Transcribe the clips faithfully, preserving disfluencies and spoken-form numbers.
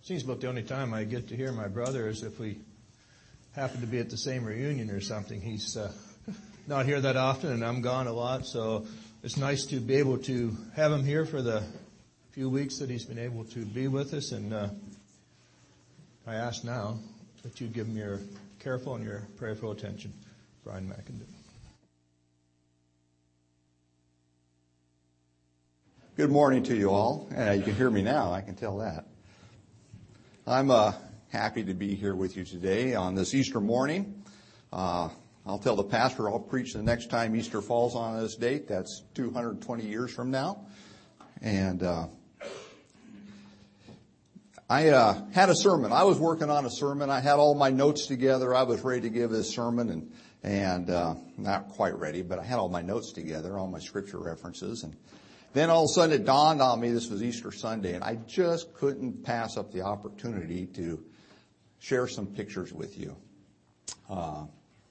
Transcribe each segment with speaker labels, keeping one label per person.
Speaker 1: Seems about the only time I get to hear my brother is if we happen to be at the same reunion or something. He's uh, not here that often, and I'm gone a lot, so it's nice to be able to have him here for the few weeks that he's been able to be with us. And uh, I ask now that you give him your careful and your prayerful attention. Brian McIndoe.
Speaker 2: Good morning to you all. Uh, you can hear me now, I can tell that. I'm uh, happy to be here with you today on this Easter morning. Uh, I'll tell the pastor I'll preach the next time Easter falls on this date. That's two hundred twenty years from now. And uh, I uh, had a sermon. I was working on a sermon. I had all my notes together. I was ready to give this sermon, and and uh, not quite ready, but I had all my notes together, all my scripture references. And then all of a sudden it dawned on me this was Easter Sunday, and I just couldn't pass up the opportunity to share some pictures with you. Uh,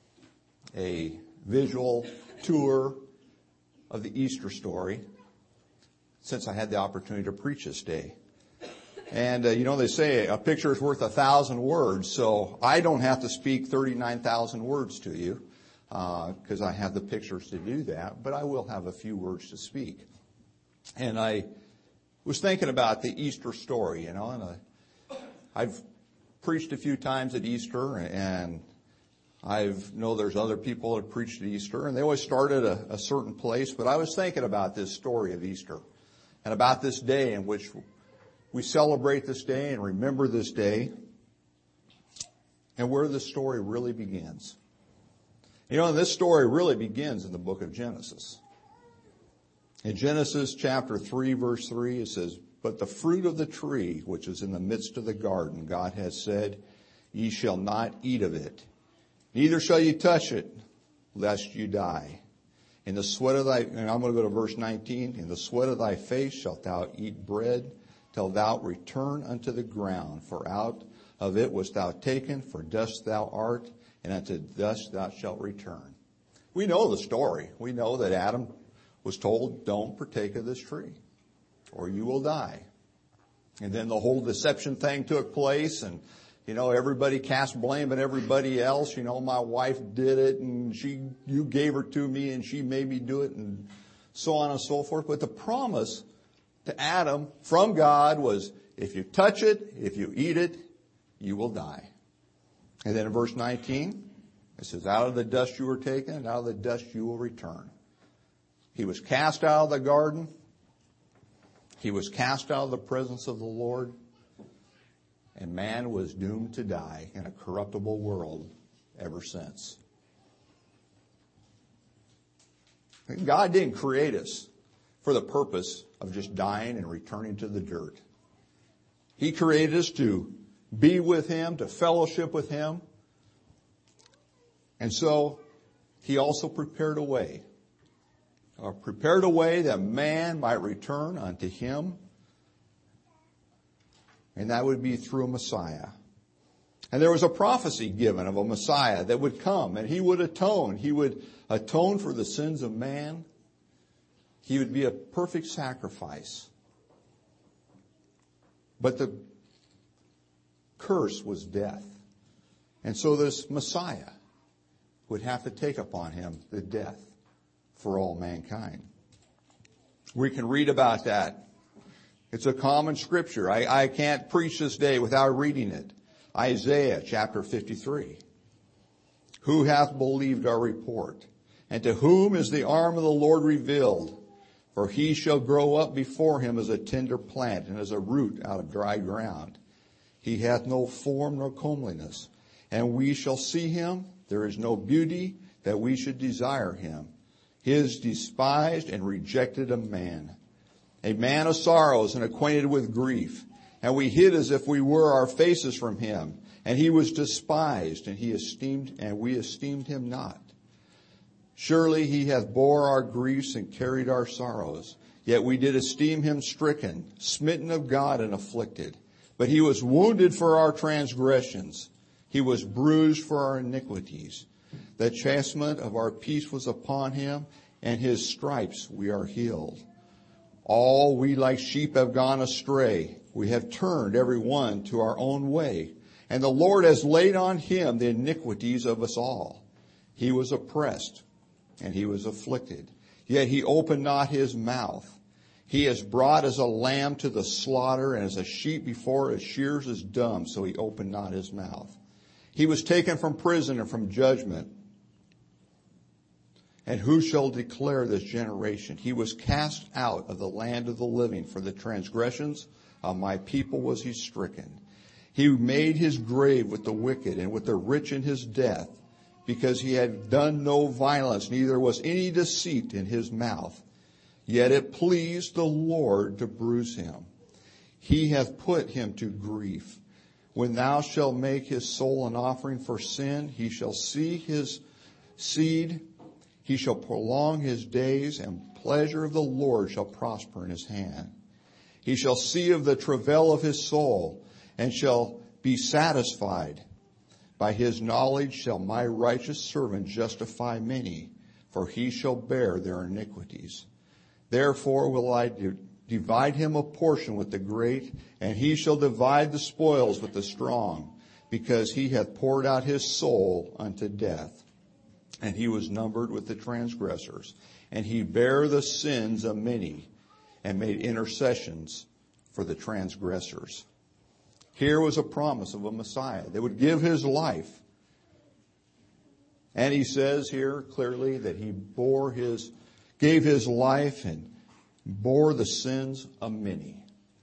Speaker 2: a visual tour of the Easter story, since I had the opportunity to preach this day. And, uh, you know, they say a picture is worth a thousand words, so I don't have to speak thirty-nine thousand words to you, because uh, I have the pictures to do that, but I will have a few words to speak. And I was thinking about the Easter story, you know, and I, I've preached a few times at Easter, and I know there's other people that preached at Easter, and they always start at a, a certain place. But I was thinking about this story of Easter and about this day in which we celebrate this day and remember this day, and where this story really begins. You know, this story really begins in the book of Genesis. In Genesis chapter three, verse three, it says, "But the fruit of the tree, which is in the midst of the garden, God has said, ye shall not eat of it, neither shall you touch it, lest you die. In the sweat of thy," and I'm going to go to verse nineteen, "in the sweat of thy face shalt thou eat bread, till thou return unto the ground. For out of it wast thou taken, for dust thou art, and unto dust thou shalt return." We know the story. We know that Adam was told, don't partake of this tree, or you will die. And then the whole deception thing took place, and, you know, everybody cast blame on everybody else. You know, my wife did it, and she, you gave her to me, and she made me do it, and so on and so forth. But the promise to Adam from God was, if you touch it, if you eat it, you will die. And then in verse nineteen, it says, out of the dust you were taken, and out of the dust you will return. He was cast out of the garden. He was cast out of the presence of the Lord. And man was doomed to die in a corruptible world ever since. God didn't create us for the purpose of just dying and returning to the dirt. He created us to be with Him, to fellowship with Him. And so He also prepared a way. Or prepared a way that man might return unto Him. And that would be through a Messiah. And there was a prophecy given of a Messiah that would come, and He would atone. He would atone for the sins of man. He would be a perfect sacrifice. But the curse was death. And so this Messiah would have to take upon Him the death for all mankind. We can read about that. It's a common scripture. I, I can't preach this day without reading it. Isaiah chapter fifty-three. "Who hath believed our report? And to whom is the arm of the Lord revealed? For he shall grow up before him as a tender plant, and as a root out of dry ground. He hath no form nor comeliness. And we shall see him. There is no beauty that we should desire him. He is despised and rejected of man, a man of sorrows and acquainted with grief. And we hid as if we were our faces from him. And he was despised, and he esteemed, and we esteemed him not. Surely he hath bore our griefs and carried our sorrows. Yet we did esteem him stricken, smitten of God, and afflicted. But he was wounded for our transgressions. He was bruised for our iniquities. The chastisement of our peace was upon him, and his stripes we are healed. All we like sheep have gone astray. We have turned every one to our own way, and the Lord has laid on him the iniquities of us all. He was oppressed, and he was afflicted, yet he opened not his mouth. He is brought as a lamb to the slaughter, and as a sheep before his shears is dumb, so he opened not his mouth. He was taken from prison and from judgment. And who shall declare this generation? He was cast out of the land of the living. For the transgressions of my people was he stricken. He made his grave with the wicked and with the rich in his death, because he had done no violence, neither was any deceit in his mouth. Yet it pleased the Lord to bruise him. He hath put him to grief. When thou shalt make his soul an offering for sin, he shall see his seed. He shall prolong his days, and pleasure of the Lord shall prosper in his hand. He shall see of the travail of his soul, and shall be satisfied. By his knowledge shall my righteous servant justify many, for he shall bear their iniquities. Therefore will I divide him a portion with the great, and he shall divide the spoils with the strong, because he hath poured out his soul unto death. And he was numbered with the transgressors, and he bare the sins of many, and made intercessions for the transgressors. Here was a promise of a Messiah that would give his life. And he says here clearly that he bore his, gave his life and bore the sins of many.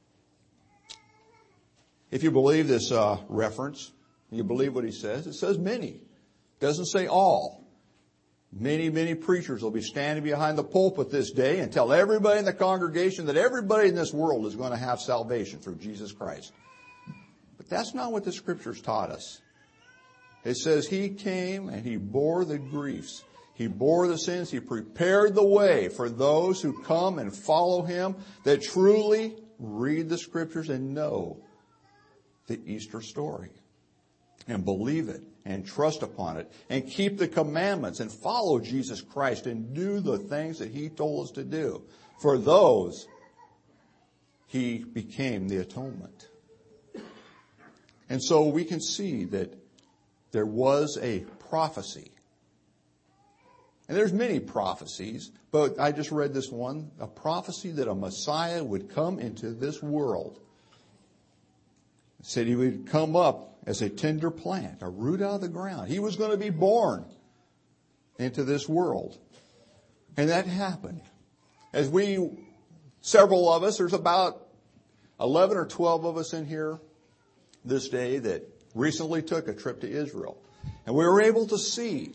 Speaker 2: If you believe this uh, reference, you believe what he says, it says many. It doesn't say all. Many, many preachers will be standing behind the pulpit this day and tell everybody in the congregation that everybody in this world is going to have salvation through Jesus Christ. But that's not what the Scriptures taught us. It says he came and he bore the griefs. He bore the sins. He prepared the way for those who come and follow him, that truly read the Scriptures and know the Easter story and believe it and trust upon it and keep the commandments and follow Jesus Christ and do the things that he told us to do. For those, he became the atonement. And so we can see that there was a prophecy. And there's many prophecies, but I just read this one, a prophecy that a Messiah would come into this world. It said he would come up as a tender plant, a root out of the ground. He was going to be born into this world. And that happened. As we, several of us, there's about eleven or twelve of us in here this day that recently took a trip to Israel. And we were able to see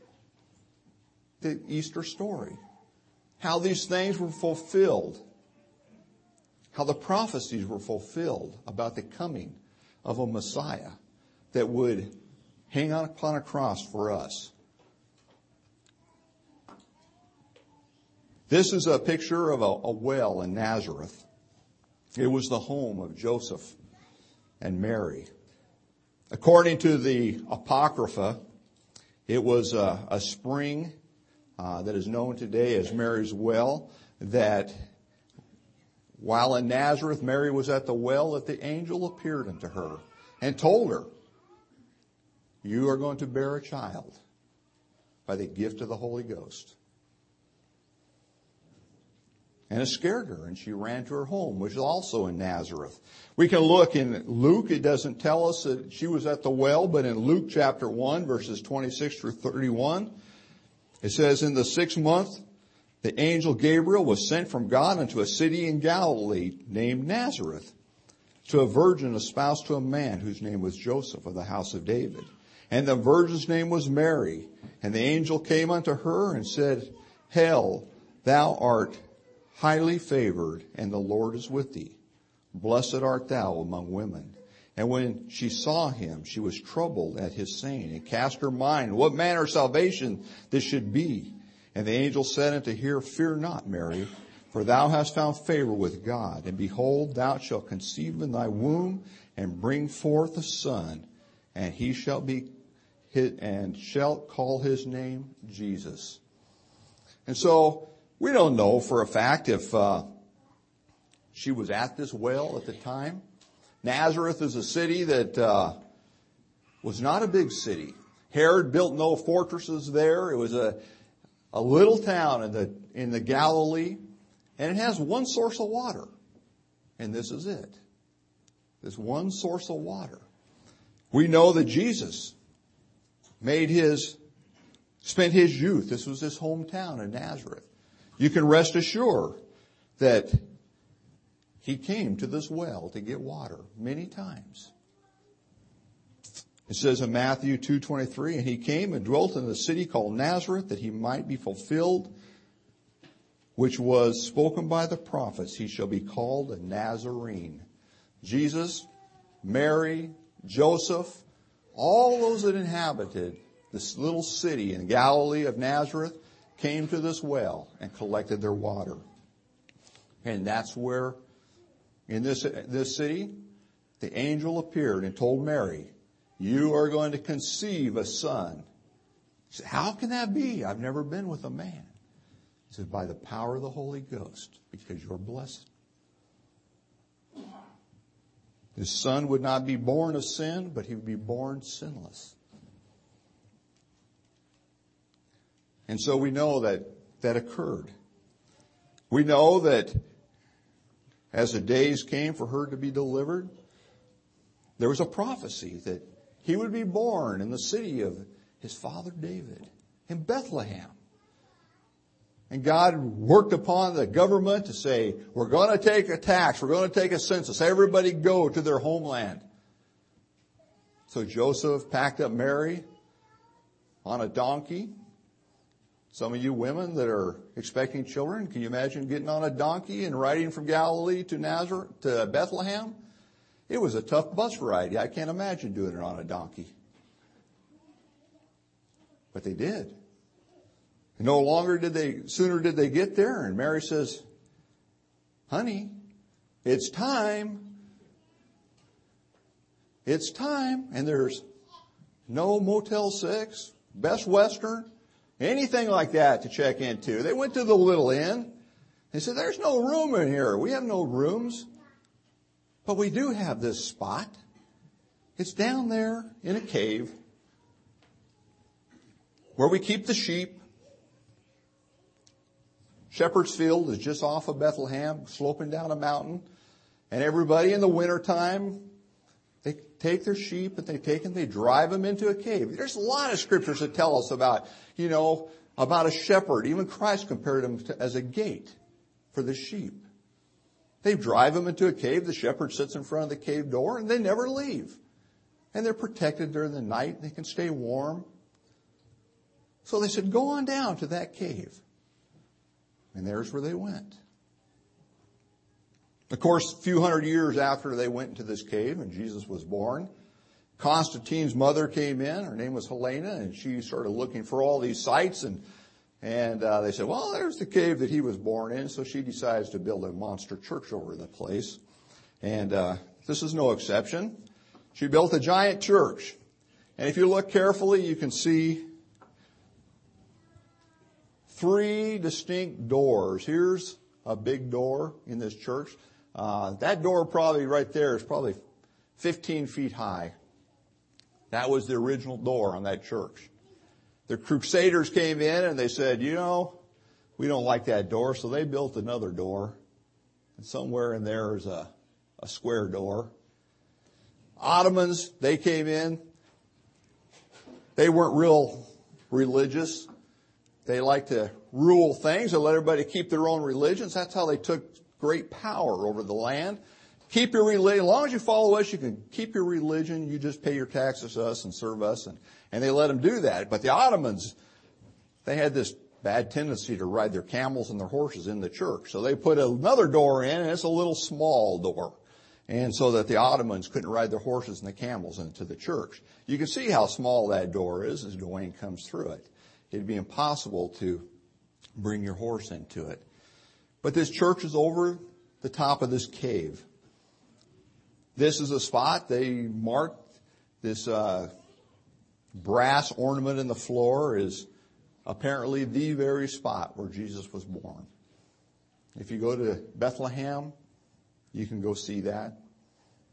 Speaker 2: the Easter story, how these things were fulfilled, how the prophecies were fulfilled about the coming of a Messiah that would hang on upon a cross for us. This is a picture of a, a well in Nazareth. It was the home of Joseph and Mary. According to the Apocrypha, it was a, a spring uh, that is known today as Mary's Well, that while in Nazareth, Mary was at the well, that the angel appeared unto her and told her, you are going to bear a child by the gift of the Holy Ghost. And it scared her, and she ran to her home, which is also in Nazareth. We can look in Luke. It doesn't tell us that she was at the well, but in Luke chapter one, verses twenty-six through thirty-one, it says, in the sixth month, the angel Gabriel was sent from God unto a city in Galilee named Nazareth, to a virgin espoused to a man whose name was Joseph of the house of David. And the virgin's name was Mary. And the angel came unto her and said, Hail, thou art highly favored, and the Lord is with thee. Blessed art thou among women. And when she saw him, she was troubled at his saying, and cast her mind, what manner of salvation this should be. And the angel said unto her, Fear not, Mary, for thou hast found favor with God. And behold, thou shalt conceive in thy womb, and bring forth a son, and he shall be hit, and shalt call his name Jesus. And so we don't know for a fact if uh, she was at this well at the time. Nazareth is a city that uh, was not a big city. Herod built no fortresses there. It was a, a little town in the, in the Galilee, and it has one source of water. And this is it. This one source of water. We know that Jesus made his, spent his youth. This was his hometown in Nazareth. You can rest assured that he came to this well to get water many times. It says in Matthew two twenty-three, and he came and dwelt in a city called Nazareth, that he might be fulfilled, which was spoken by the prophets. He shall be called a Nazarene. Jesus, Mary, Joseph, all those that inhabited this little city in Galilee of Nazareth came to this well and collected their water. And that's where, in this, this city, the angel appeared and told Mary, you are going to conceive a son. She said, how can that be? I've never been with a man. He said, by the power of the Holy Ghost, because you're blessed. His son would not be born of sin, but he would be born sinless. And so we know that that occurred. We know that as the days came for her to be delivered, there was a prophecy that he would be born in the city of his father David, in Bethlehem. And God worked upon the government to say, we're going to take a tax, we're going to take a census, everybody go to their homeland. So Joseph packed up Mary on a donkey. Some of you women that are expecting children, can you imagine getting on a donkey and riding from Galilee to Nazareth, to Bethlehem? It was a tough bus ride. I can't imagine doing it on a donkey. But they did. And no longer did they, sooner did they get there, and Mary says, honey, it's time. It's time. And there's no Motel six, Best Western, anything like that to check into. They went to the little inn. They said, there's no room in here. We have no rooms. But we do have this spot. It's down there in a cave where we keep the sheep. Shepherd's Field is just off of Bethlehem, sloping down a mountain. And everybody in the wintertime, they take their sheep and they take them, they drive them into a cave. There's a lot of scriptures that tell us about, you know, about a shepherd. Even Christ compared him to, as a gate for the sheep. They drive them into a cave. The shepherd sits in front of the cave door and they never leave. And they're protected during the night. They can stay warm. So they said, go on down to that cave. And there's where they went. Of course, a few hundred years after they went into this cave and Jesus was born, Constantine's mother came in. Her name was Helena, and she started looking for all these sites. And and uh, they said, well, there's the cave that he was born in. So she decides to build a monster church over the place. And uh, this is no exception. She built a giant church. And if you look carefully, you can see three distinct doors. Here's a big door in this church. Uh, that door probably right there is probably fifteen feet high. That was the original door on that church. The Crusaders came in and they said, you know, we don't like that door. So they built another door. And somewhere in there is a, a square door. Ottomans, they came in. They weren't real religious. They liked to rule things and let everybody keep their own religions. That's how they took great power over the land. Keep your religion. As long as you follow us, you can keep your religion. You just pay your taxes to us and serve us. And, and they let them do that. But the Ottomans, they had this bad tendency to ride their camels and their horses in the church. So they put another door in, and it's a little small door. And so that the Ottomans couldn't ride their horses and the camels into the church. You can see how small that door is as Dwayne comes through it. It'd be impossible to bring your horse into it. But this church is over the top of this cave. This is a spot they marked. This uh, brass ornament in the floor is apparently the very spot where Jesus was born. If you go to Bethlehem, you can go see that.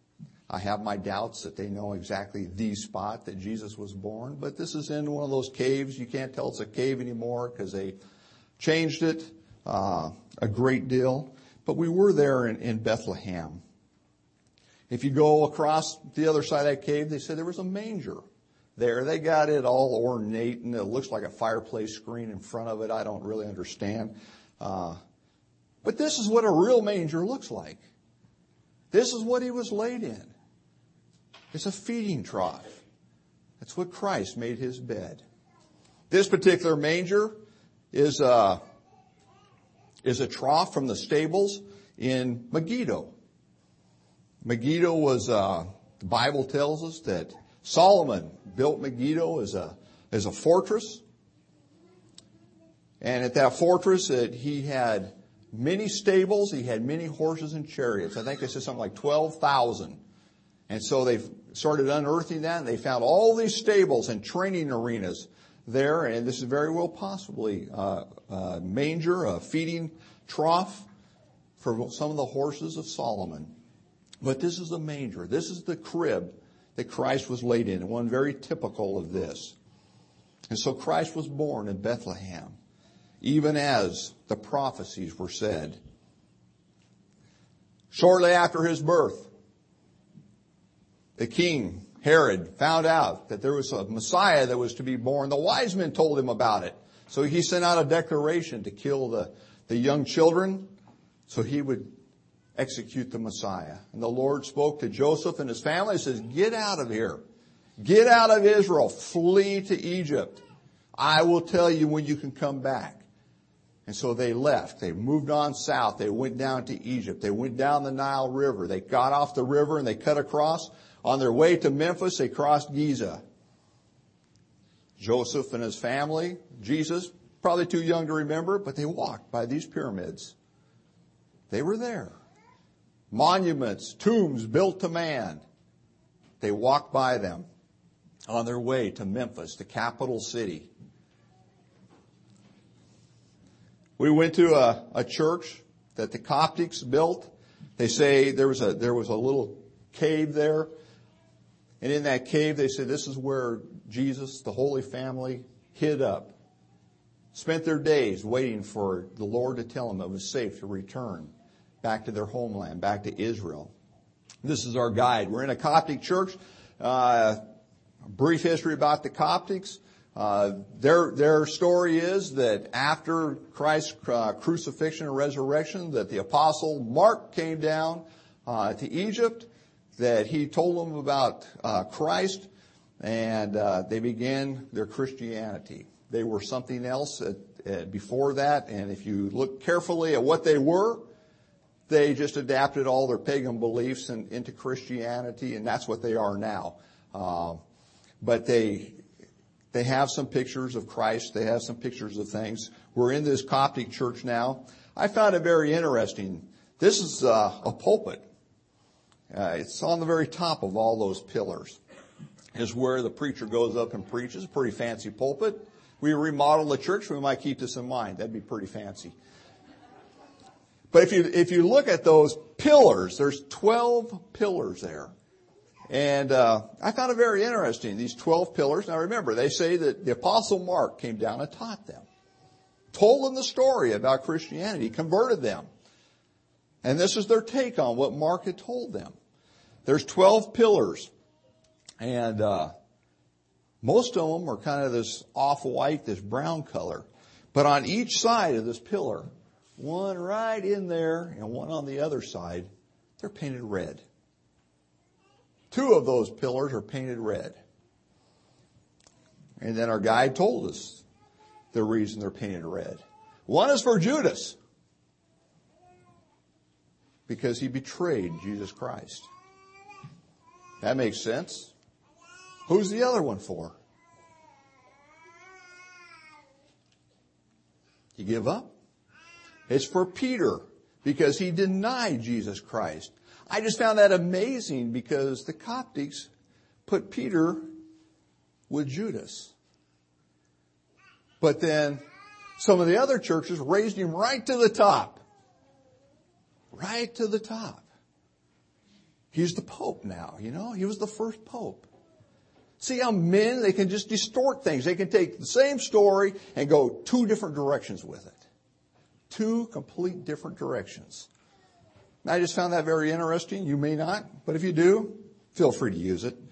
Speaker 2: I have my doubts that they know exactly the spot that Jesus was born, but this is in one of those caves. You can't tell it's a cave anymore because they changed it uh, a great deal. But we were there in, in Bethlehem. If you go across the other side of that cave, they said there was a manger there. They got it all ornate, and it looks like a fireplace screen in front of it. I don't really understand. Uh, but this is what a real manger looks like. This is what he was laid in. It's a feeding trough. That's what Christ made his bed. This particular manger is a, is a trough from the stables in Megiddo. Megiddo was, uh, the Bible tells us that Solomon built Megiddo as a, as a fortress. And at that fortress, it, he had many stables. He had many horses and chariots. I think they said something like twelve thousand. And so they started unearthing that, and they found all these stables and training arenas there. And this is very well possibly uh, a manger, a feeding trough for some of the horses of Solomon. But this is the manger. This is the crib that Christ was laid in, and one very typical of this. And so Christ was born in Bethlehem, even as the prophecies were said. Shortly after his birth, the king, Herod, found out that there was a Messiah that was to be born. The wise men told him about it. So he sent out a declaration to kill the, the young children so he would execute the Messiah. And the Lord spoke to Joseph and his family and says, get out of here. Get out of Israel. Flee to Egypt. I will tell you when you can come back. And so they left. They moved on south. They went down to Egypt. They went down the Nile River. They got off the river and they cut across. On their way to Memphis, they crossed Giza. Joseph and his family, Jesus, probably too young to remember, but they walked by these pyramids. They were there. Monuments, tombs built to man. They walked by them on their way to Memphis, the capital city. We went to a, a church that the Coptics built. They say there was a there was a little cave there. And in that cave, they said this is where Jesus, the Holy Family, hid up. Spent their days waiting for the Lord to tell them it was safe to return back to their homeland, back to Israel. This is our guide. We're in a Coptic church. Uh, a brief history about the Coptics. Uh, their their story is that after Christ's uh, crucifixion and resurrection, that the apostle Mark came down uh, to Egypt, that he told them about uh, Christ, and uh, they began their Christianity. They were something else at, at, before that, and if you look carefully at what they were, they just adapted all their pagan beliefs in, into Christianity, and that's what they are now. Uh, but they they have some pictures of Christ. They have some pictures of things. We're in this Coptic church now. I found it very interesting. This is uh, a pulpit. Uh, it's on the very top of all those pillars. Is where the preacher goes up and preaches. A pretty fancy pulpit. We remodel the church. We might keep this in mind. That'd be pretty fancy. But if you if you look at those pillars, there's twelve pillars there. And uh, I found it very interesting, these twelve pillars. Now remember, they say that the Apostle Mark came down and taught them. Told them the story about Christianity, converted them. And this is their take on what Mark had told them. There's twelve pillars. And uh, most of them are kind of this off-white, this brown color. But on each side of this pillar, one right in there and one on the other side, they're painted red. Two of those pillars are painted red. And then our guide told us the reason they're painted red. One is for Judas, because he betrayed Jesus Christ. That makes sense. Who's the other one for? You give up? It's for Peter, because he denied Jesus Christ. I just found that amazing, because the Coptics put Peter with Judas. But then some of the other churches raised him right to the top. Right to the top. He's the Pope now, you know. He was the first Pope. See how men, they can just distort things. They can take the same story and go two different directions with it. Two complete different directions. I just found that very interesting. You may not, but if you do, feel free to use it.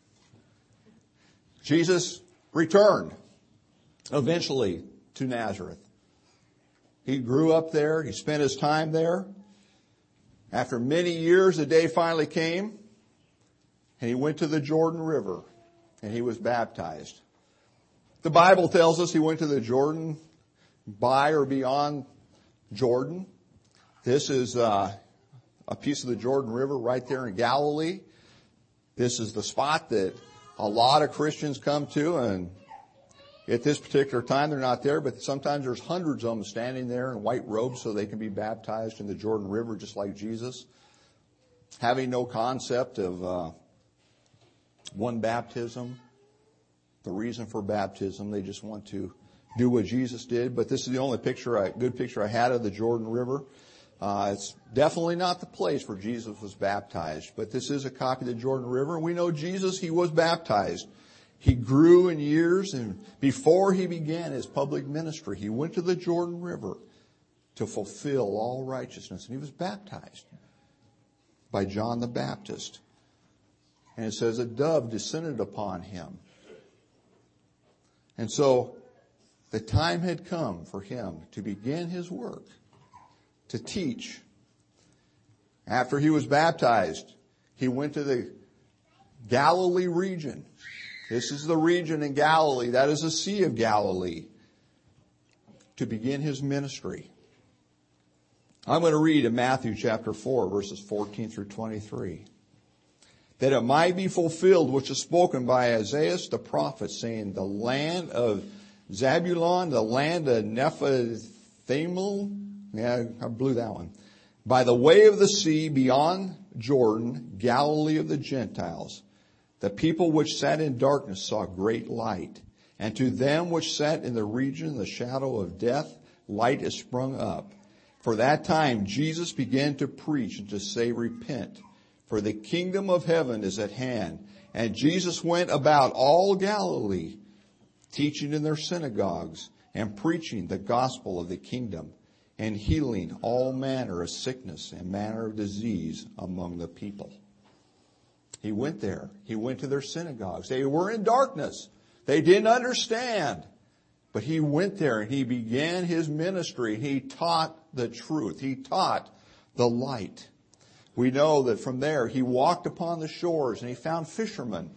Speaker 2: Jesus returned eventually to Nazareth. He grew up there. He spent his time there. After many years, the day finally came, and he went to the Jordan River, and he was baptized. The Bible tells us he went to the Jordan by or beyond Jordan. This is uh, a piece of the Jordan River right there in Galilee. This is the spot that a lot of Christians come to, and at this particular time they're not there, but sometimes there's hundreds of them standing there in white robes so they can be baptized in the Jordan River just like Jesus, having no concept of uh, one baptism, the reason for baptism. They just want to do what Jesus did. But this is the only picture, I, good picture I had of the Jordan River. Uh, it's definitely not the place where Jesus was baptized, but this is a copy of the Jordan River. And we know Jesus, he was baptized. He grew in years, and before he began his public ministry, he went to the Jordan River to fulfill all righteousness. And he was baptized by John the Baptist. And it says a dove descended upon him. And so the time had come for him to begin his work, to teach. After he was baptized, he went to the Galilee region. This is the region in Galilee, that is the Sea of Galilee, to begin his ministry. I'm going to read in Matthew chapter four, verses fourteen through twenty-three. That it might be fulfilled which is spoken by Isaiah the prophet, saying, the land of Zabulon, the land of Nephthalim, yeah, I blew that one, by the way of the sea beyond Jordan, Galilee of the Gentiles. The people which sat in darkness saw great light. And to them which sat in the region of the shadow of death, light is sprung up. For that time Jesus began to preach and to say, repent, for the kingdom of heaven is at hand. And Jesus went about all Galilee, teaching in their synagogues and preaching the gospel of the kingdom and healing all manner of sickness and manner of disease among the people. He went there. He went to their synagogues. They were in darkness. They didn't understand. But he went there and he began his ministry. He taught the truth. He taught the light. We know that from there he walked upon the shores and he found fishermen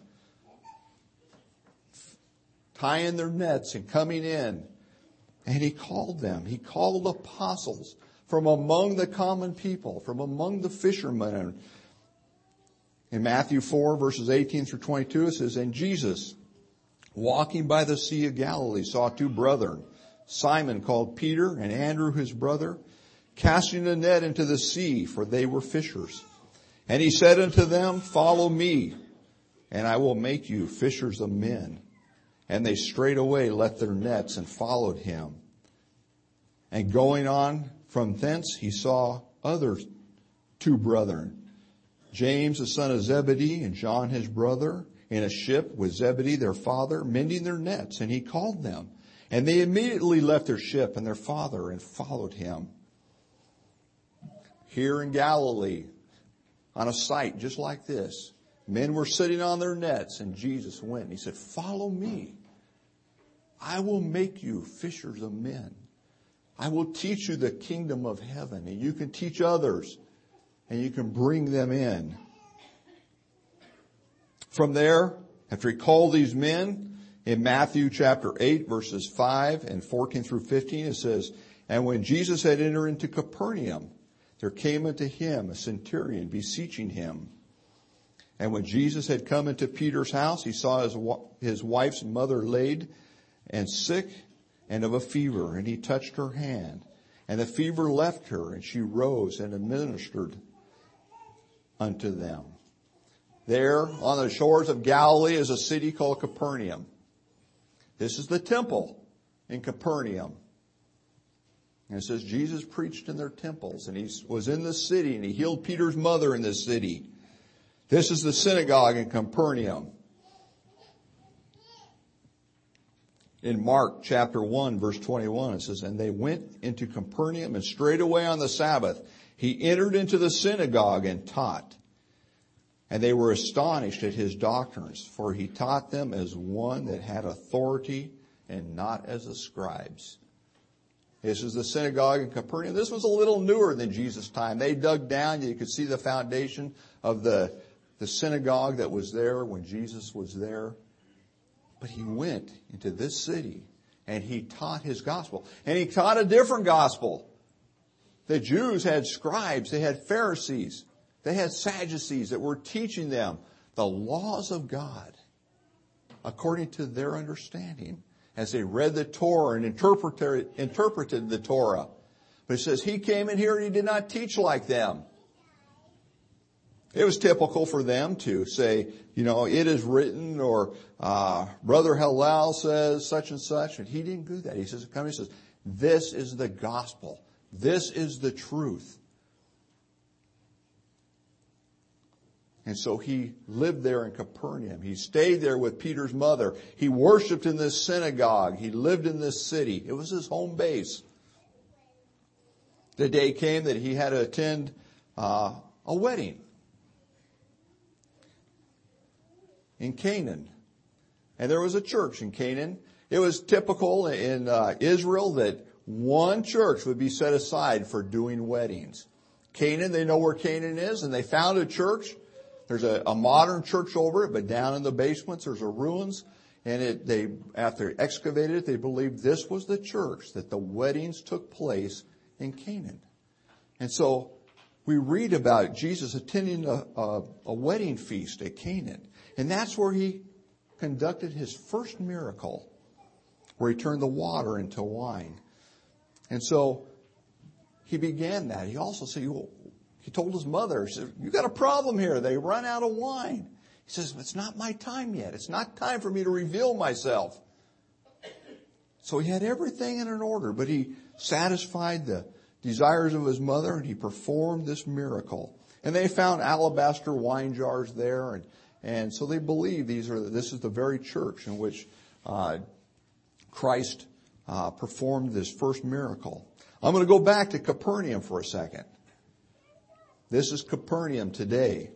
Speaker 2: tying their nets and coming in. And he called them. He called apostles from among the common people, from among the fishermen. And in Matthew four, verses eighteen through twenty-two, it says, and Jesus, walking by the Sea of Galilee, saw two brethren, Simon called Peter and Andrew his brother, casting a net into the sea, for they were fishers. And he said unto them, follow me, and I will make you fishers of men. And they straightway left their nets and followed him. And going on from thence, he saw other two brethren, James the son of Zebedee and John his brother, in a ship with Zebedee their father, mending their nets. And he called them. And they immediately left their ship and their father and followed him. Here in Galilee, on a site just like this, men were sitting on their nets, and Jesus went and he said, follow me. I will make you fishers of men. I will teach you the kingdom of heaven, and you can teach others, and you can bring them in. From there, after he called these men, in Matthew chapter eight, verses five and fourteen through fifteen, it says, and when Jesus had entered into Capernaum, there came unto him a centurion beseeching him. And when Jesus had come into Peter's house, he saw his, his wife's mother laid and sick and of a fever, and he touched her hand. And the fever left her, and she rose and administered unto them. There on the shores of Galilee is a city called Capernaum. This is the temple in Capernaum. And it says Jesus preached in their temples, and he was in the city, and he healed Peter's mother in the city. This is the synagogue in Capernaum. In Mark chapter one, verse twenty-one, it says, and they went into Capernaum, and straightway on the Sabbath he entered into the synagogue and taught. And they were astonished at his doctrines, for he taught them as one that had authority and not as the scribes. This is the synagogue in Capernaum. This was a little newer than Jesus' time. They dug down. You could see the foundation of the, the synagogue that was there when Jesus was there. But he went into this city and he taught his gospel. And he taught a different gospel. The Jews had scribes. They had Pharisees. They had Sadducees that were teaching them the laws of God according to their understanding as they read the Torah and interpreted, interpreted the Torah. But it says he came in here and he did not teach like them. It was typical for them to say, you know, it is written, or uh, Brother Hillel says such and such. And he didn't do that. He says, come, he says, this is the gospel. This is the truth. And so he lived there in Capernaum. He stayed there with Peter's mother. He worshiped in this synagogue. He lived in this city. It was his home base. The day came that he had to attend uh, a wedding in Canaan. And there was a church in Canaan. It was typical in uh, Israel that one church would be set aside for doing weddings. Canaan, they know where Canaan is, and they found a church. There's a, a modern church over it, but down in the basements there's a ruins. And it, they, after they excavated it, they believed this was the church, that the weddings took place in Canaan. And so we read about Jesus attending a, a, a wedding feast at Canaan. And that's where he conducted his first miracle, where he turned the water into wine. And so he began that. He also said, well, he told his mother, he said, you got a problem here. They run out of wine. He says, it's not my time yet. It's not time for me to reveal myself. So he had everything in an order, but he satisfied the desires of his mother and he performed this miracle. And they found alabaster wine jars there, and, and so they believe these are, this is the very church in which uh, Christ uh, performed this first miracle. I'm going to go back to Capernaum for a second. This is Capernaum today.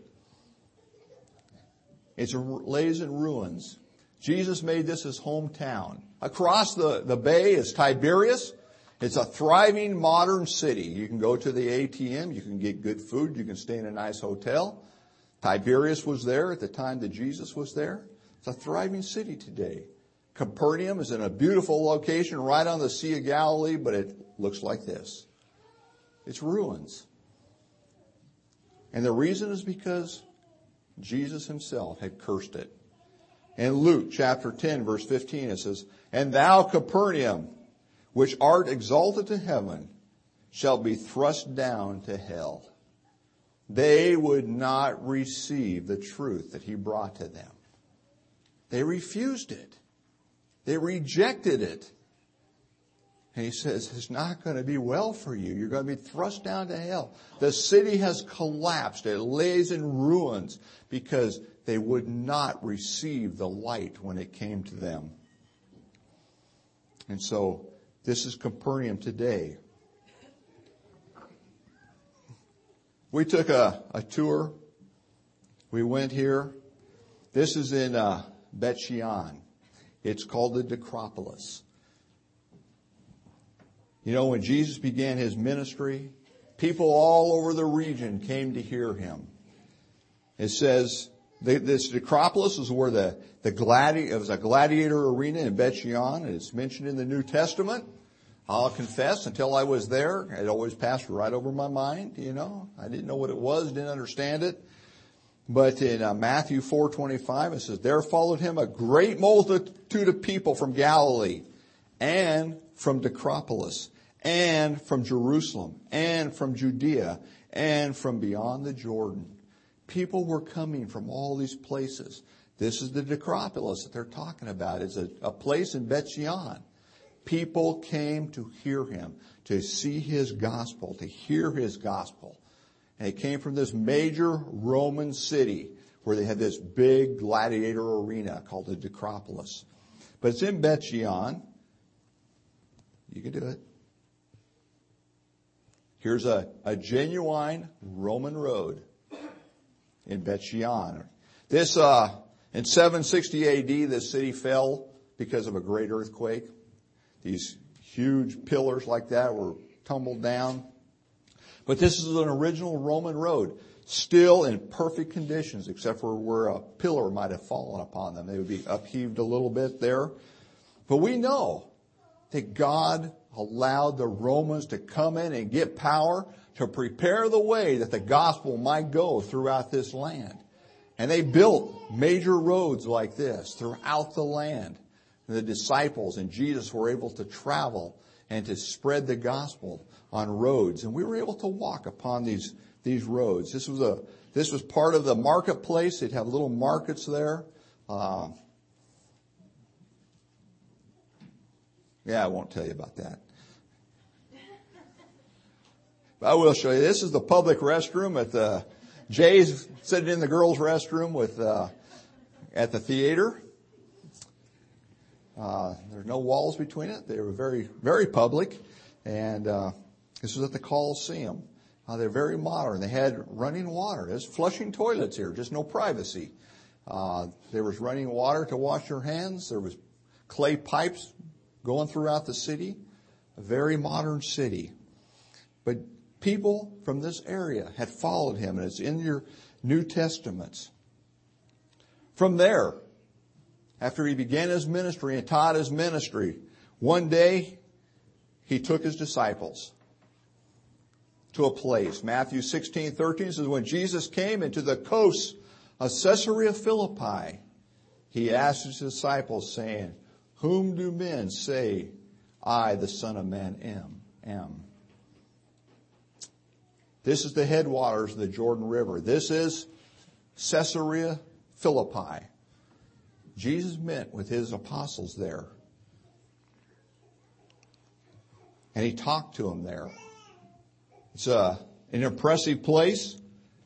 Speaker 2: It lays in ruins. Jesus made this his hometown. Across the, the bay is Tiberias. It's a thriving modern city. You can go to the A T M. You can get good food. You can stay in a nice hotel. Tiberias was there at the time that Jesus was there. It's a thriving city today. Capernaum is in a beautiful location right on the Sea of Galilee, but it looks like this. It's ruins. And the reason is because Jesus himself had cursed it. In Luke chapter ten, verse fifteen, it says, and thou, Capernaum, which art exalted to heaven, shalt be thrust down to hell. They would not receive the truth that he brought to them. They refused it. They rejected it. And he says, it's not going to be well for you. You're going to be thrust down to hell. The city has collapsed. It lays in ruins because they would not receive the light when it came to them. And so this is Capernaum today. We took a, a tour. We went here. This is in uh, Bet Shean. It's called the Decapolis. You know, when Jesus began his ministry, people all over the region came to hear him. It says, this Decapolis is where the, the gladi- it was a gladiator arena in Bet Shean, and it's mentioned in the New Testament. I'll confess, until I was there, it always passed right over my mind, you know. I didn't know what it was, didn't understand it. But in uh, Matthew four twenty-five, it says, there followed him a great multitude of people from Galilee and from Decapolis and from Jerusalem and from Judea and from beyond the Jordan. People were coming from all these places. This is the Decapolis that they're talking about. It's a, a place in Bet Shean. People came to hear him, to see his gospel, to hear his gospel. And it came from this major Roman city where they had this big gladiator arena called the Decapolis. But it's in Bet Shean. You can do it. Here's a, a genuine Roman road in Bet Shean. This, uh, in seven sixty A D, this city fell because of a great earthquake. These huge pillars like that were tumbled down. But this is an original Roman road, still in perfect conditions, except for where a pillar might have fallen upon them. They would be upheaved a little bit there. But we know that God allowed the Romans to come in and get power to prepare the way that the gospel might go throughout this land. And they built major roads like this throughout the land. And the disciples and Jesus were able to travel and to spread the gospel on roads. And we were able to walk upon these, these roads. This was a, this was part of the marketplace. They'd have little markets there. Uh, yeah, I won't tell you about that. But I will show you. This is the public restroom at the, Jay's sitting in the girls' restroom with, uh, at the theater. Uh, there's no walls between it. They were very, very public. And, uh, this was at the Coliseum. Uh, they're very modern. They had running water. There's flushing toilets here, just no privacy. Uh, there was running water to wash your hands. There was clay pipes going throughout the city. A very modern city. But people from this area had followed him, and it's in your New Testaments. From there, after he began his ministry and taught his ministry, one day he took his disciples to a place. Matthew sixteen thirteen says, when Jesus came into the coast of Caesarea Philippi, he asked his disciples, saying, whom do men say I, the Son of Man, am? am? This is the headwaters of the Jordan River. This is Caesarea Philippi. Jesus met with his apostles there. And he talked to them there. It's a, an impressive place.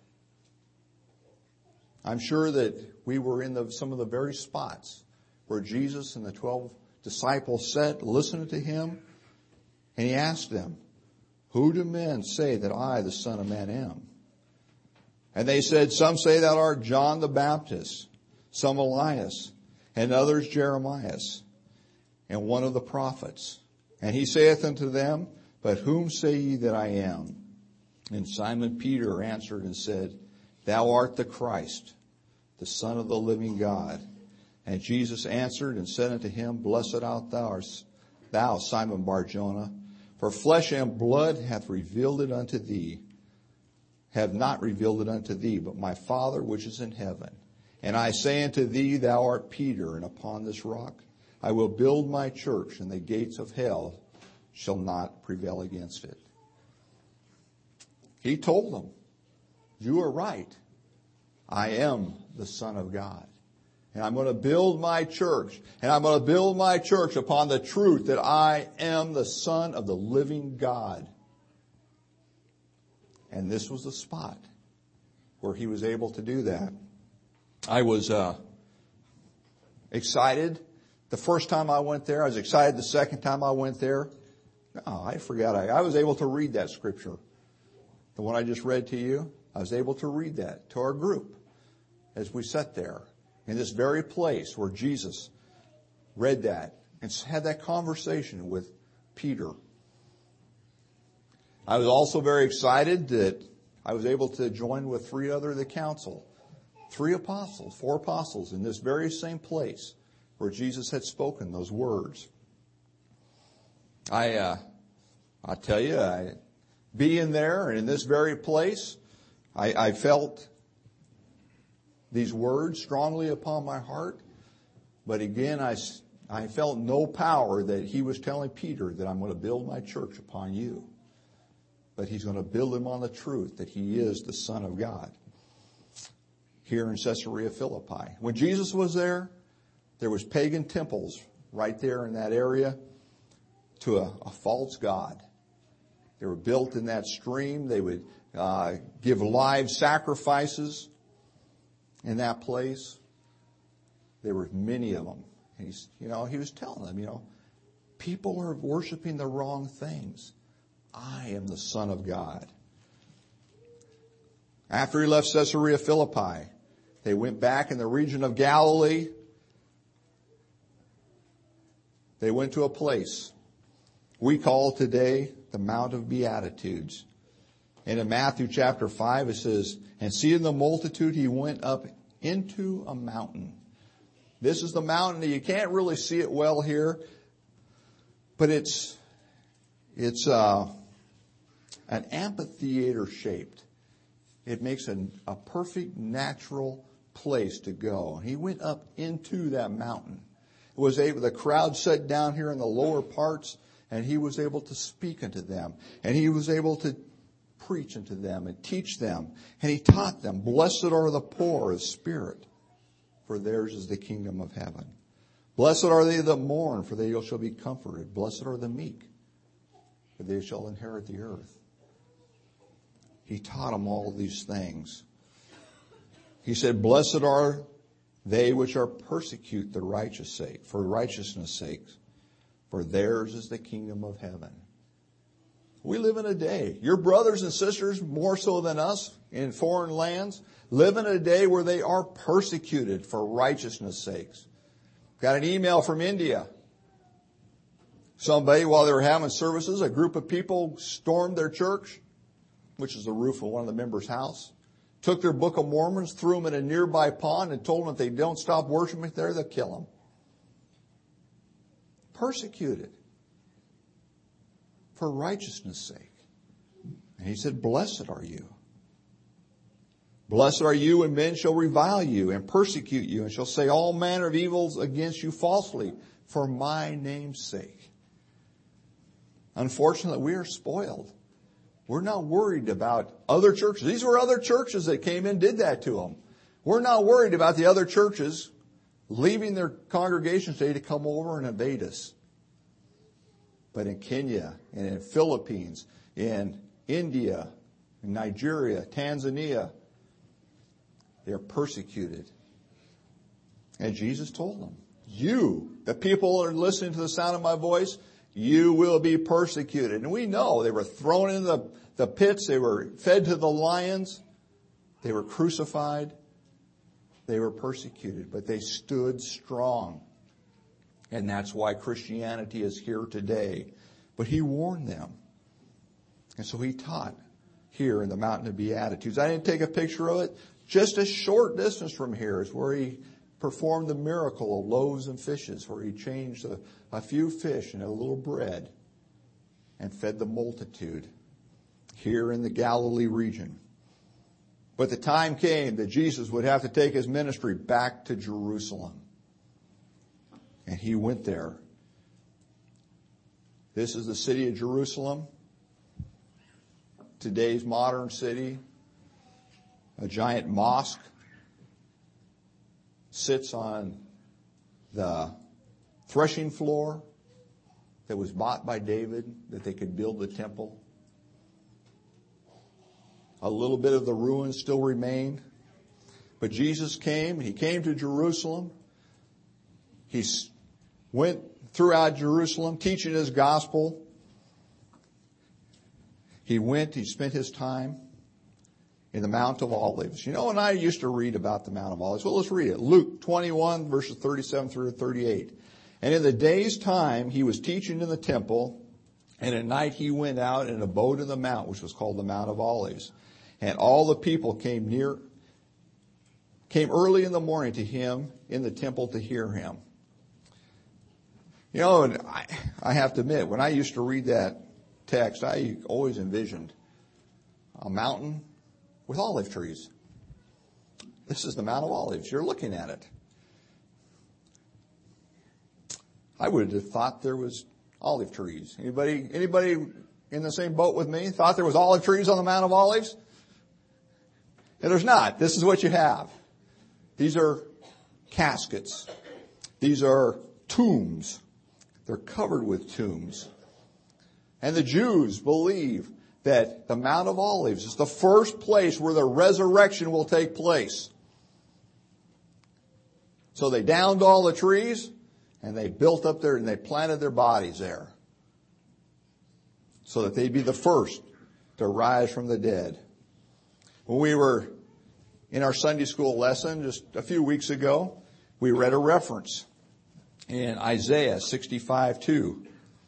Speaker 2: I'm sure that we were in the, some of the very spots where Jesus and the twelve disciples sat, listening to him. And he asked them, who do men say that I, the Son of Man, am? And they said, some say thou art John the Baptist, some Elias, and others Jeremiah, and one of the prophets. And he saith unto them, but whom say ye that I am? And Simon Peter answered and said, thou art the Christ, the Son of the living God. And Jesus answered and said unto him, blessed art thou, thou Simon Bar-Jonah, for flesh and blood hath revealed it unto thee, have not revealed it unto thee, but my Father which is in heaven. And I say unto thee, thou art Peter, and upon this rock I will build my church, and the gates of hell shall not prevail against it. He told them, you are right. I am the Son of God. And I'm going to build my church. And I'm going to build my church upon the truth that I am the Son of the living God. And this was the spot where he was able to do that. I was uh, excited the first time I went there. I was excited the second time I went there. Oh, I forgot. I, I was able to read that scripture. The one I just read to you. I was able to read that to our group as we sat there in this very place where Jesus read that and had that conversation with Peter. I was also very excited that I was able to join with three other of the council. Three apostles, four apostles in this very same place where Jesus had spoken those words. I, uh, I tell you, I, being there and in this very place, I, I felt these words strongly upon my heart. But again, I, I felt no power that he was telling Peter that I'm going to build my church upon you. But he's going to build him on the truth that he is the Son of God. Here in Caesarea Philippi. When Jesus was there, there was pagan temples right there in that area to a, a false god. They were built in that stream. They would uh, give live sacrifices. in that place, there were many of them. He's, you know, he was telling them, you know, people are worshiping the wrong things. I am the Son of God. After he left Caesarea Philippi, they went back in the region of Galilee. They went to a place we call today the Mount of Beatitudes. And in Matthew chapter five, it says, and seeing the multitude, he went up into a mountain. This is the mountain. You can't really see it well here, but it's, it's, uh, an amphitheater shaped. It makes an, a perfect natural place to go. He went up into that mountain. It was able, the crowd sat down here in the lower parts, and he was able to speak unto them. And he was able to preach unto them and teach them. And he taught them, blessed are the poor of spirit, for theirs is the kingdom of heaven. Blessed are they that mourn, for they shall be comforted. Blessed are the meek, for they shall inherit the earth. He taught them all these things. He said, blessed are they which are persecute the righteous sake, for righteousness' sake, for theirs is the kingdom of heaven. We live in a day, your brothers and sisters, more so than us in foreign lands, live in a day where they are persecuted for righteousness' sakes. Got an email from India. Somebody, while they were having services, a group of people stormed their church, which is the roof of one of the members' house, took their Book of Mormons, threw them in a nearby pond, and told them if they don't stop worshiping there, they'll kill them. Persecuted for righteousness' sake. And he said, blessed are you. Blessed are you when men shall revile you and persecute you and shall say all manner of evils against you falsely for my name's sake. Unfortunately, we are spoiled. We're not worried about other churches. These were other churches that came in and did that to them. We're not worried about the other churches leaving their congregations today to come over and invade us. But in Kenya and in Philippines, in India, in Nigeria, Tanzania, they're persecuted. And Jesus told them, you, the people that are listening to the sound of my voice, you will be persecuted. And we know they were thrown into the, the pits. They were fed to the lions. They were crucified. They were persecuted, but they stood strong. And that's why Christianity is here today. But he warned them. And so he taught here in the Mountain of Beatitudes. I didn't take a picture of it. Just a short distance from here is where he performed the miracle of loaves and fishes, where he changed a, a few fish and a little bread and fed the multitude here in the Galilee region. But the time came that Jesus would have to take his ministry back to Jerusalem. And he went there. This is the city of Jerusalem, today's modern city. A giant mosque sits on the threshing floor that was bought by David, that they could build the temple. A little bit of the ruins still remain. But Jesus came. He came to Jerusalem. He went throughout Jerusalem teaching his gospel. He went, he spent his time in the Mount of Olives. You know, and I used to read about the Mount of Olives. Well, let's read it. Luke twenty-one, verses thirty-seven through thirty-eight. And in the day's time, he was teaching in the temple, and at night he went out and abode in the mount, which was called the Mount of Olives. And all the people came near, came early in the morning to him in the temple to hear him. You know, and I, I have to admit, when I used to read that text, I always envisioned a mountain with olive trees. This is the Mount of Olives. You're looking at it. I would have thought there was olive trees. Anybody, anybody in the same boat with me thought there was olive trees on the Mount of Olives? And there's not. This is what you have. These are caskets. These are tombs. They're covered with tombs. And the Jews believe that the Mount of Olives is the first place where the resurrection will take place. So they downed all the trees and they built up there and they planted their bodies there so that they'd be the first to rise from the dead. When we were in our Sunday school lesson just a few weeks ago, we read a reference in Isaiah sixty-five two.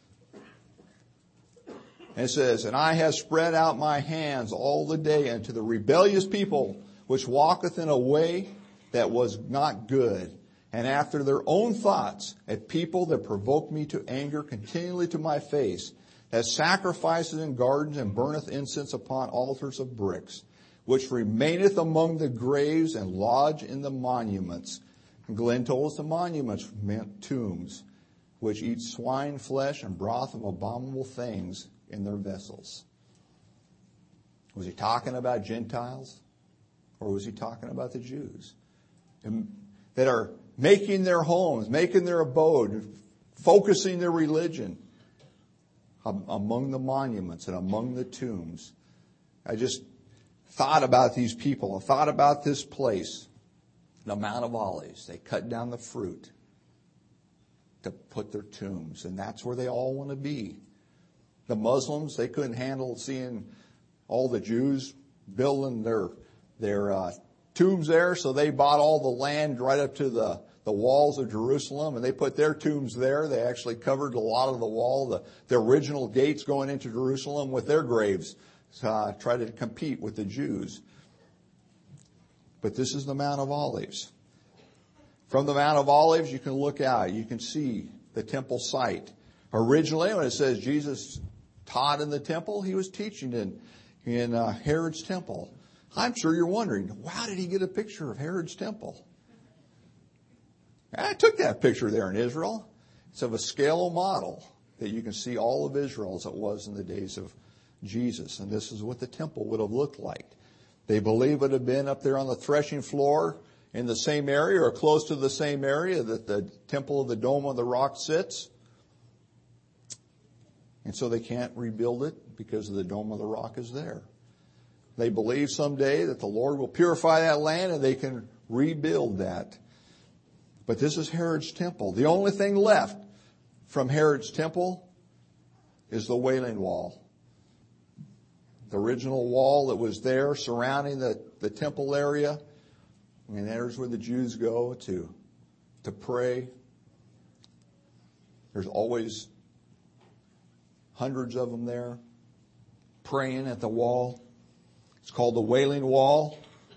Speaker 2: And it says, "And I have spread out my hands all the day unto the rebellious people which walketh in a way that was not good, and after their own thoughts, a people that provoke me to anger continually to my face, that sacrifices in gardens and burneth incense upon altars of bricks, which remaineth among the graves and lodge in the monuments." And Glenn told us the monuments meant tombs, which eat swine flesh and broth of abominable things in their vessels. Was he talking about Gentiles? Or was he talking about the Jews? And that are making their homes, making their abode, focusing their religion among the monuments and among the tombs. I just thought about these people. I thought about this place, the Mount of Olives. They cut down the fruit to put their tombs, and that's where they all want to be. The Muslims, they couldn't handle seeing all the Jews building their their uh, tombs there, so they bought all the land right up to the, the walls of Jerusalem, and they put their tombs there. They actually covered a lot of the wall, the, the original gates going into Jerusalem with their graves, uh, try to compete with the Jews. But this is the Mount of Olives. From the Mount of Olives, you can look out. You can see the temple site. Originally, when it says Jesus taught in the temple, he was teaching in, in uh, Herod's temple. I'm sure you're wondering, how did he get a picture of Herod's temple? I took that picture there in Israel. It's of a scale model that you can see all of Israel as it was in the days of Jesus. And this is what the temple would have looked like. They believe it would have been up there on the threshing floor in the same area or close to the same area that the temple of the Dome on the Rock sits. And so they can't rebuild it because the Dome of the Rock is there. They believe someday that the Lord will purify that land and they can rebuild that. But this is Herod's temple. The only thing left from Herod's temple is the Wailing Wall. The original wall that was there surrounding the, the temple area. And there's where the Jews go to, to pray. There's always hundreds of them there praying at the wall. It's called the Wailing Wall.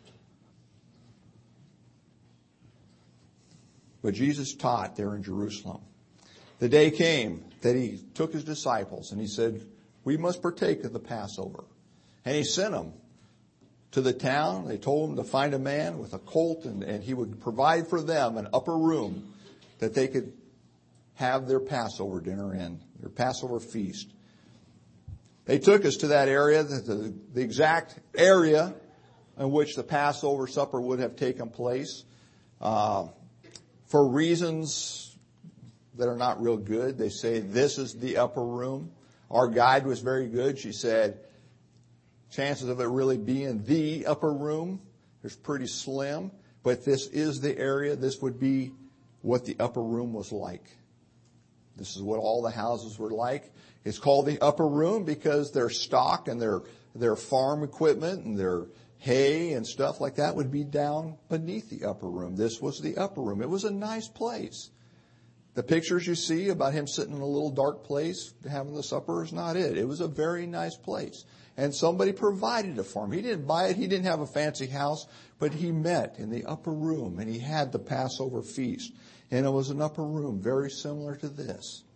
Speaker 2: But Jesus taught there in Jerusalem. The day came that he took his disciples and he said, "We must partake of the Passover." And he sent them to the town. They told him to find a man with a colt and, and he would provide for them an upper room that they could have their Passover dinner in, their Passover feast. They took us to that area, the, the, the exact area in which the Passover supper would have taken place. Uh, for reasons that are not real good, they say this is the upper room. Our guide was very good. She said, chances of it really being the upper room is pretty slim, but this is the area. This would be what the upper room was like. This is what all the houses were like. It's called the upper room because their stock and their their farm equipment and their hay and stuff like that would be down beneath the upper room. This was the upper room. It was a nice place. The pictures you see about him sitting in a little dark place having the supper is not it. It was a very nice place. And somebody provided it for him. He didn't buy it. He didn't have a fancy house, but he met in the upper room and he had the Passover feast. And it was an upper room very similar to this.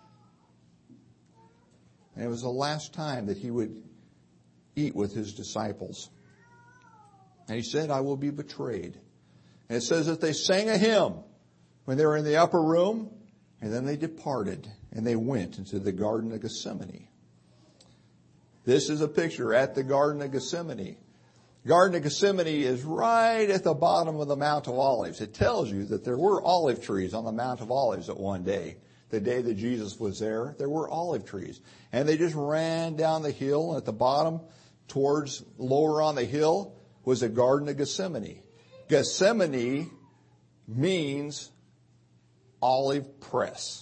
Speaker 2: And it was the last time that he would eat with his disciples. And he said, "I will be betrayed." And it says that they sang a hymn when they were in the upper room, and then they departed and they went into the Garden of Gethsemane. This is a picture at the Garden of Gethsemane. Garden of Gethsemane is right at the bottom of the Mount of Olives. It tells you that there were olive trees on the Mount of Olives at one day. The day that Jesus was there, there were olive trees. And they just ran down the hill, and at the bottom, towards lower on the hill, was the Garden of Gethsemane. Gethsemane means olive press.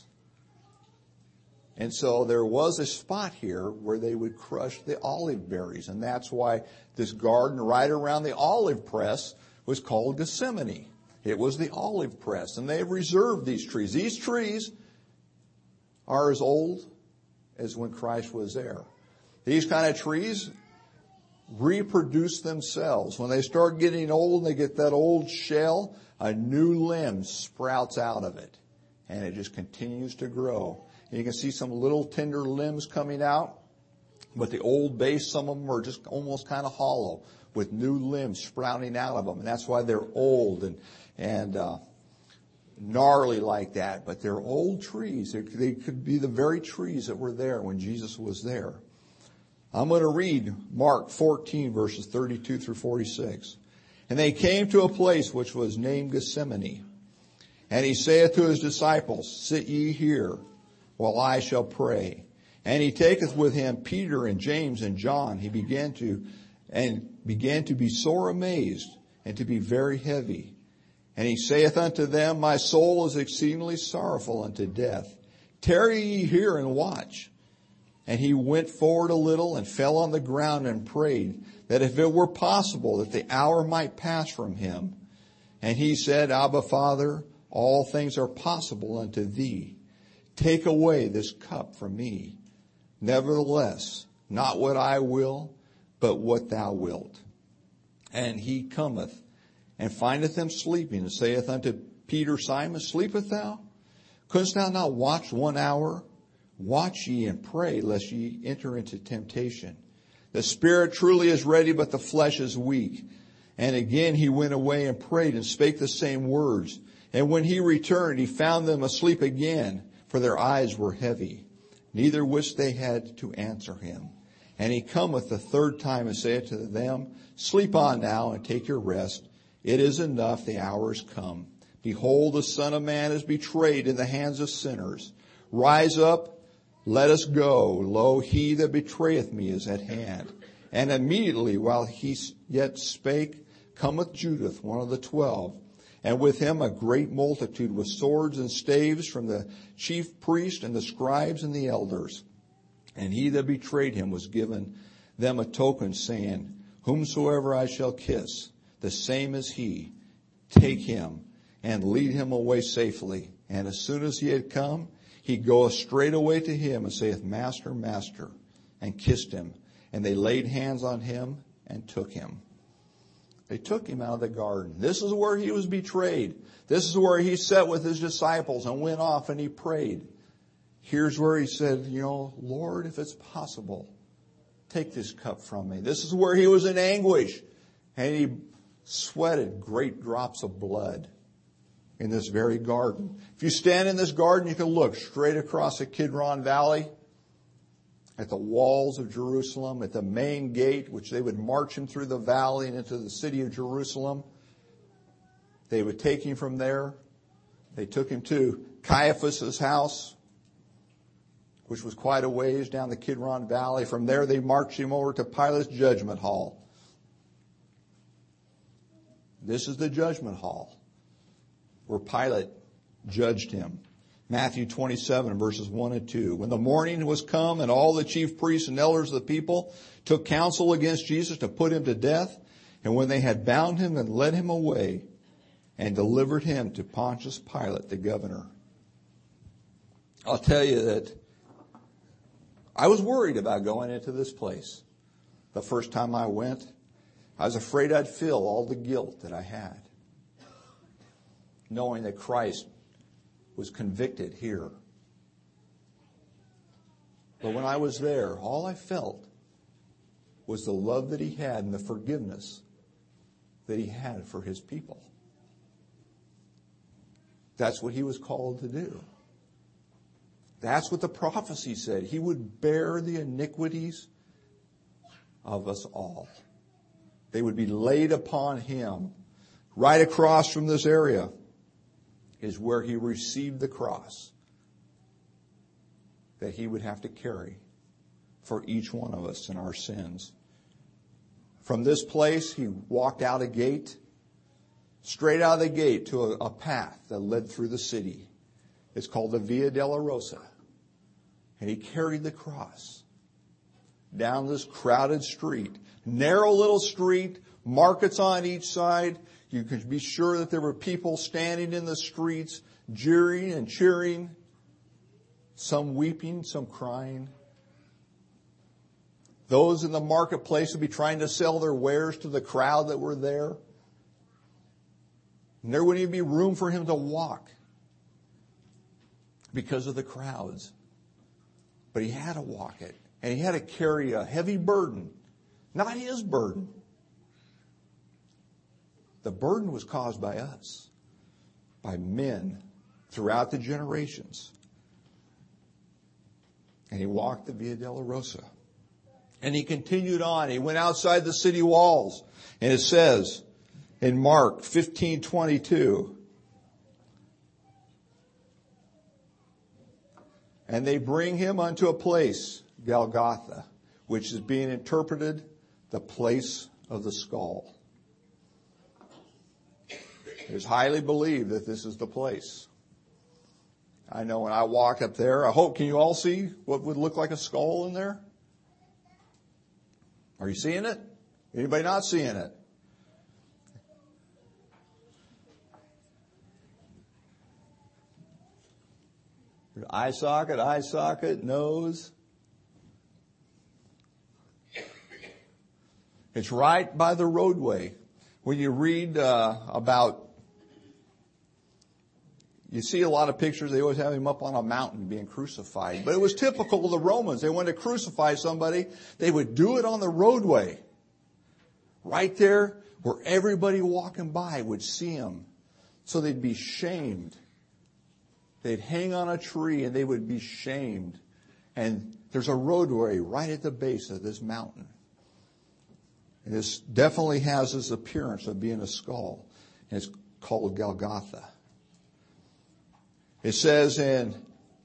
Speaker 2: And so there was a spot here where they would crush the olive berries. And that's why this garden right around the olive press was called Gethsemane. It was the olive press. And they have reserved these trees. These trees are as old as when Christ was there. These kind of trees reproduce themselves. When they start getting old and they get that old shell, a new limb sprouts out of it. And it just continues to grow. And you can see some little tender limbs coming out. But the old base, some of them are just almost kind of hollow with new limbs sprouting out of them. And that's why they're old and, and, uh, gnarly like that. But they're old trees. They, they could be the very trees that were there when Jesus was there. I'm going to read Mark fourteen verses thirty-two through forty-six. And they came to a place which was named Gethsemane. And he saith to his disciples, sit ye here while I shall pray. And he taketh with him Peter and James and John. He began to, and began to be sore amazed and to be very heavy. And he saith unto them, my soul is exceedingly sorrowful unto death. Tarry ye here and watch. And he went forward a little and fell on the ground and prayed that if it were possible that the hour might pass from him. And he said, Abba, Father, all things are possible unto thee. Take away this cup from me. Nevertheless, not what I will, but what thou wilt. And he cometh and findeth them sleeping, and saith unto Peter, Simon, sleepest thou? Couldst thou not watch one hour? Watch ye and pray, lest ye enter into temptation. The spirit truly is ready, but the flesh is weak. And again he went away and prayed and spake the same words. And when he returned, he found them asleep again, for their eyes were heavy. Neither which they had to answer him. And he cometh the third time and saith to them, sleep on now and take your rest. It is enough, the hour is come. Behold, the Son of Man is betrayed in the hands of sinners. Rise up, let us go. Lo, he that betrayeth me is at hand. And immediately, while he yet spake, cometh Judas, one of the twelve, and with him a great multitude with swords and staves from the chief priests and the scribes and the elders. And he that betrayed him was given them a token, saying, whomsoever I shall kiss, the same is he. Take him and lead him away safely. And as soon as he had come, he goeth straightway to him and saith, Master, Master, and kissed him. And they laid hands on him and took him. They took him out of the garden. This is where he was betrayed. This is where he sat with his disciples and went off and he prayed. Here's where he said, you know, Lord, if it's possible, take this cup from me. This is where he was in anguish. And he sweated great drops of blood in this very garden. If you stand in this garden, you can look straight across the Kidron Valley at the walls of Jerusalem, at the main gate, which they would march him through the valley and into the city of Jerusalem. They would take him from there. They took him to Caiaphas' house, which was quite a ways down the Kidron Valley. From there, they marched him over to Pilate's judgment hall. This is the judgment hall where Pilate judged him. Matthew twenty-seven, verses one and two. When the morning was come, and all the chief priests and elders of the people took counsel against Jesus to put him to death, and when they had bound him and led him away, and delivered him to Pontius Pilate, the governor. I'll tell you that I was worried about going into this place. The first time I went, I was afraid I'd feel all the guilt that I had, knowing that Christ was convicted here. But when I was there, all I felt was the love that he had and the forgiveness that he had for his people. That's what he was called to do. That's what the prophecy said. He would bear the iniquities of us all. They would be laid upon him. Right across from this area is where he received the cross that he would have to carry for each one of us in our sins. From this place, he walked out a gate, straight out of the gate to a, a path that led through the city. It's called the Via Dolorosa. And he carried the cross down this crowded street. Narrow little street, markets on each side. You could be sure that there were people standing in the streets, jeering and cheering. Some weeping, some crying. Those in the marketplace would be trying to sell their wares to the crowd that were there. And there wouldn't even be room for him to walk because of the crowds. But he had to walk it. And he had to carry a heavy burden. Not his burden. The burden was caused by us. By men throughout the generations. And he walked the Via Dolorosa. And he continued on. He went outside the city walls. And it says in Mark fifteen twenty-two, and they bring him unto a place, Golgotha, which is being interpreted the place of the skull. It is highly believed that this is the place. I know when I walk up there, I hope, can you all see what would look like a skull in there? Are you seeing it? Anybody not seeing it? Eye socket, eye socket, nose. It's right by the roadway. When you read uh, about, you see a lot of pictures, they always have him up on a mountain being crucified. But it was typical of the Romans. They wanted to crucify somebody, they would do it on the roadway. Right there where everybody walking by would see him. So they'd be shamed. They'd hang on a tree and they would be shamed. And there's a roadway right at the base of this mountain. And this definitely has this appearance of being a skull. And it's called Golgotha. It says in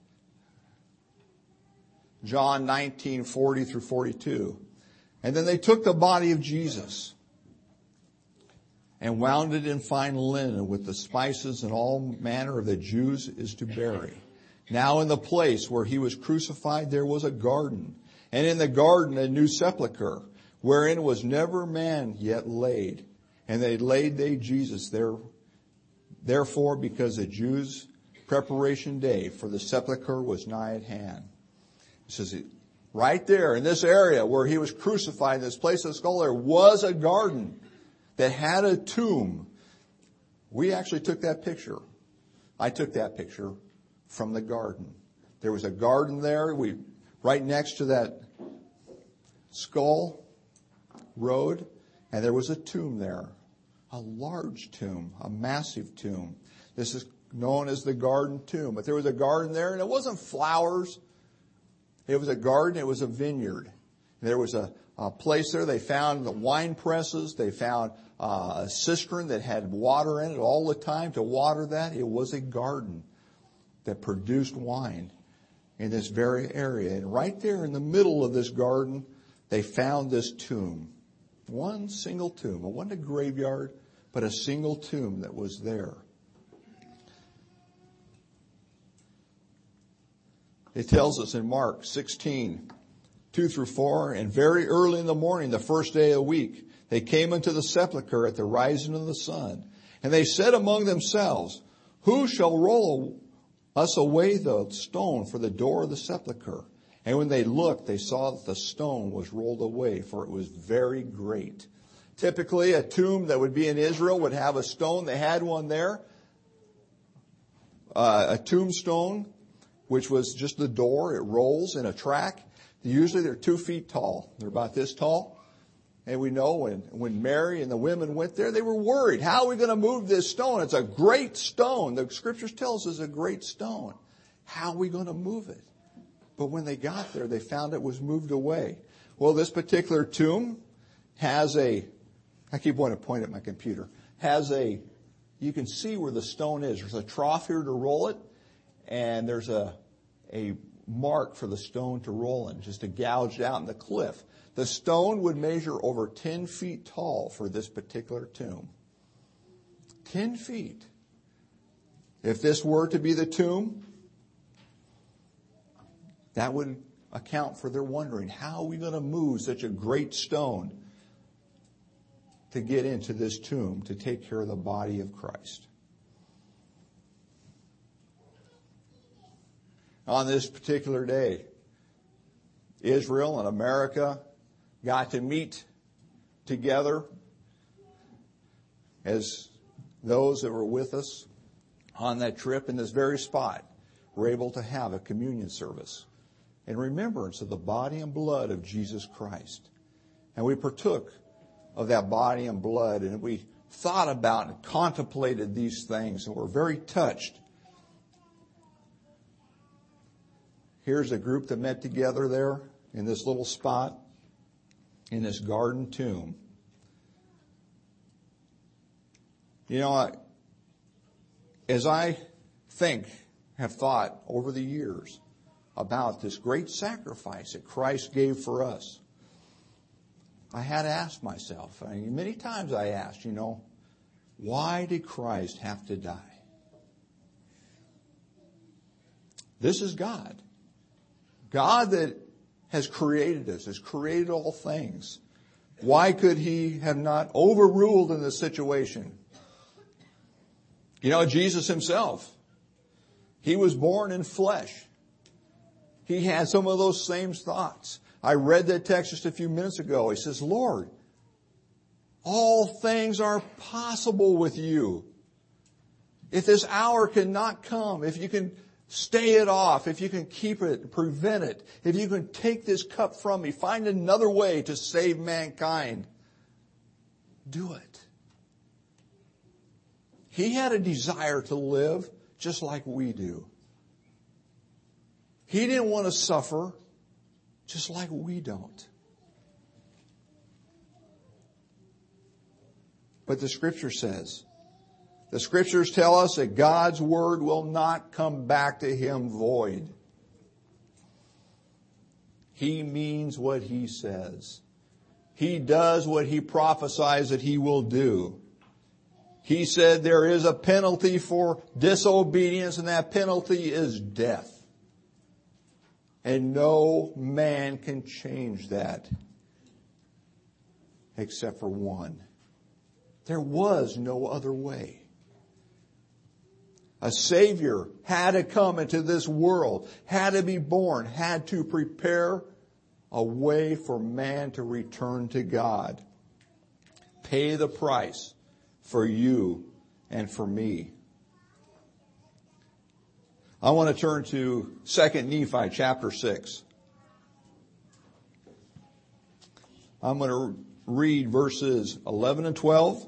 Speaker 2: John nineteen forty through forty-two, and then they took the body of Jesus and wound it in fine linen with the spices and all manner of the Jews is to bury. Now in the place where he was crucified there was a garden, and in the garden a new sepulchre, wherein was never man yet laid. And they laid they Jesus there, therefore because the Jews' preparation day for the sepulchre was nigh at hand. It says right there in this area where he was crucified, this place of the skull, there was a garden that had a tomb. We actually took that picture. I took that picture from the garden. There was a garden there, we right next to that skull road, and there was a tomb there. A large tomb, a massive tomb. This is known as the garden tomb. But there was a garden there, and it wasn't flowers. It was a garden, it was a vineyard. There was a, a place there, they found the wine presses, they found uh, a cistern that had water in it all the time to water that. It was a garden that produced wine in this very area. And right there in the middle of this garden, they found this tomb. One single tomb. It wasn't a graveyard, but a single tomb that was there. It tells us in Mark sixteen, two through four, and very early in the morning, the first day of the week, they came into the sepulchre at the rising of the sun. And they said among themselves, who shall roll us away the stone for the door of the sepulchre? And when they looked, they saw that the stone was rolled away, for it was very great. Typically, a tomb that would be in Israel would have a stone. They had one there, uh, a tombstone, which was just the door. It rolls in a track. Usually they're two feet tall. They're about this tall. And we know when, when Mary and the women went there, they were worried. How are we going to move this stone? It's a great stone. The scriptures tell us it's a great stone. How are we going to move it? But when they got there, they found it was moved away. Well, this particular tomb has a, I keep wanting to point at my computer, has a, you can see where the stone is. There's a trough here to roll it, and there's a, a mark for the stone to roll in, just a gouged out in the cliff. The stone would measure over ten feet tall for this particular tomb. Ten feet. If this were to be the tomb, that would account for their wondering, how are we going to move such a great stone to get into this tomb to take care of the body of Christ? On this particular day, Israel and America got to meet together as those that were with us on that trip in this very spot were able to have a communion service in remembrance of the body and blood of Jesus Christ. And we partook of that body and blood, and we thought about and contemplated these things, and were very touched. Here's a group that met together there in this little spot, in this garden tomb. You know, I, as I think, have thought over the years about this great sacrifice that Christ gave for us, I had to ask myself, I mean, many times I asked, you know, why did Christ have to die? This is God. God that has created us, has created all things. Why could He have not overruled in this situation? You know, Jesus Himself, He was born in flesh. He had some of those same thoughts. I read that text just a few minutes ago. He says, Lord, all things are possible with you. If this hour cannot come, if you can stay it off, if you can keep it, prevent it, if you can take this cup from me, find another way to save mankind, do it. He had a desire to live just like we do. He didn't want to suffer just like we don't. But the Scripture says, the Scriptures tell us that God's Word will not come back to Him void. He means what He says. He does what He prophesies that He will do. He said there is a penalty for disobedience, and that penalty is death. And no man can change that except for one. There was no other way. A Savior had to come into this world, had to be born, had to prepare a way for man to return to God. Pay the price for you and for me. I want to turn to Second Nephi chapter six. I'm going to read verses eleven and twelve.